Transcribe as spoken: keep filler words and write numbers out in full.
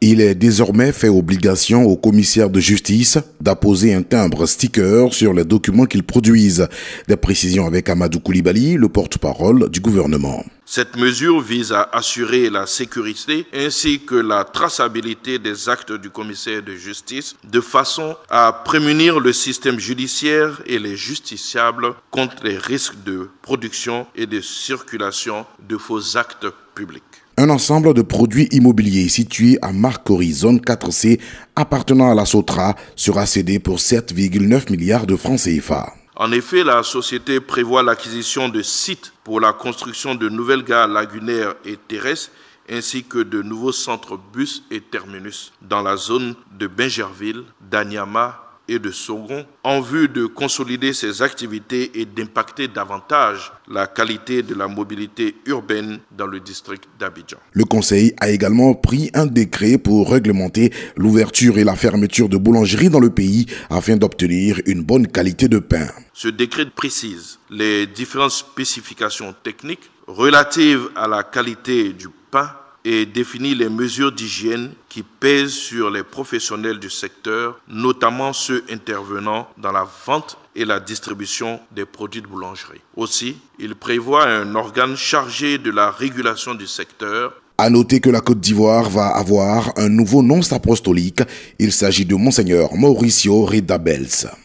Il est désormais fait obligation aux commissaires de justice d'apposer un timbre sticker sur les documents qu'ils produisent. Des précisions avec Amadou Koulibaly, le porte-parole du gouvernement. Cette mesure vise à assurer la sécurité ainsi que la traçabilité des actes du commissaire de justice de façon à prémunir le système judiciaire et les justiciables contre les risques de production et de circulation de faux actes publics. Un ensemble de produits immobiliers situés à Marcory, zone quatre C, appartenant à la Sotra, sera cédé pour sept virgule neuf milliards de francs C F A. En effet, la société prévoit l'acquisition de sites pour la construction de nouvelles gares lagunaires et terrestres, ainsi que de nouveaux centres bus et terminus dans la zone de Bingerville, d'Anyama et de Sogon, en vue de consolider ces activités et d'impacter davantage la qualité de la mobilité urbaine dans le district d'Abidjan. Le Conseil a également pris un décret pour réglementer l'ouverture et la fermeture de boulangeries dans le pays afin d'obtenir une bonne qualité de pain. Ce décret précise les différentes spécifications techniques relatives à la qualité du pain et définit les mesures d'hygiène qui pèsent sur les professionnels du secteur, notamment ceux intervenant dans la vente et la distribution des produits de boulangerie. Aussi, il prévoit un organe chargé de la régulation du secteur. À noter que la Côte d'Ivoire va avoir un nouveau nonce apostolique. Il s'agit de Monseigneur Mauricio Redabels.